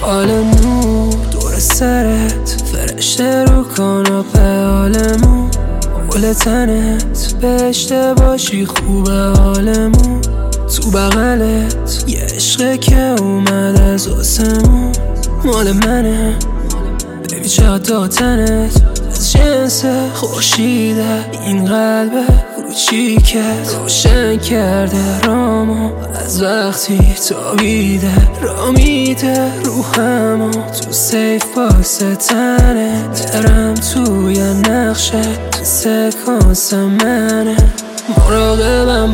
آل نور دور سرت، فرشته رو کاناپه حالمون، گل تنت بهشته باشی خوبه حالمون، تو بغلت یه عشقه که اومد از آسمون، مال منه بیبی چقدر داتنت از جنس خورشیده، این قلب کوچیکت روشن کرده رامو از وقتی تابیده، را میده روحمو تو سیف باکس تنت، درم توی نقشه تو سکانس منه، مراقبم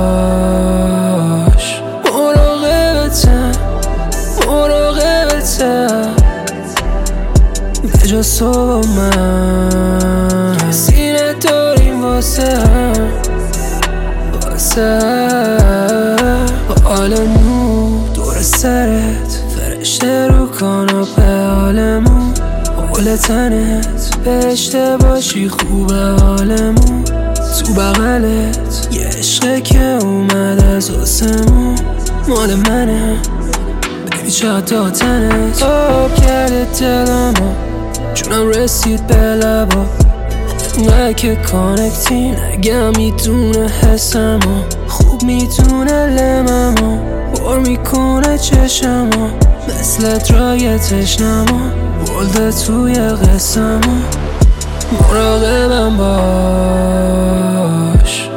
باش، مراقبتم به جز تو با من کسی نداریم واسه هم، آل نور دور سرت، فرشته رو کاناپه حالمون، گل تنت بهشته باشی خوبه حالمون، تو بغلت یه عشقه که اومد از آسمون، مال منه بیبی چقدر داتنت آب کرده دلمو، جونم رسید به لبا، انقدر که کانکتین اگه میدونه حسمو، خوب میدونه لممو، بار میکنه چشمو مثل درای تشنمو، بلده توی قسمو، مراقبم باش،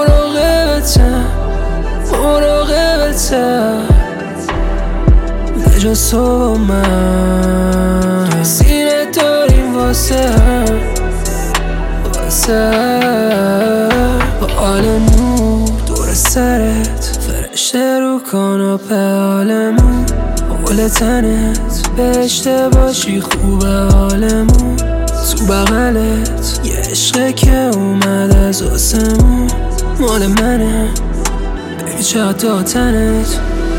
مراقبتم به جز تو با من کسی نداریم واسه هم، آل نور دور سرت، فرشته رو کاناپه حالمون، گل تنت بهشته باشی خوبه حالمون، تو بغلت یه عشقه که اومد از آسمون، مال منه بیبی چقدر داتنت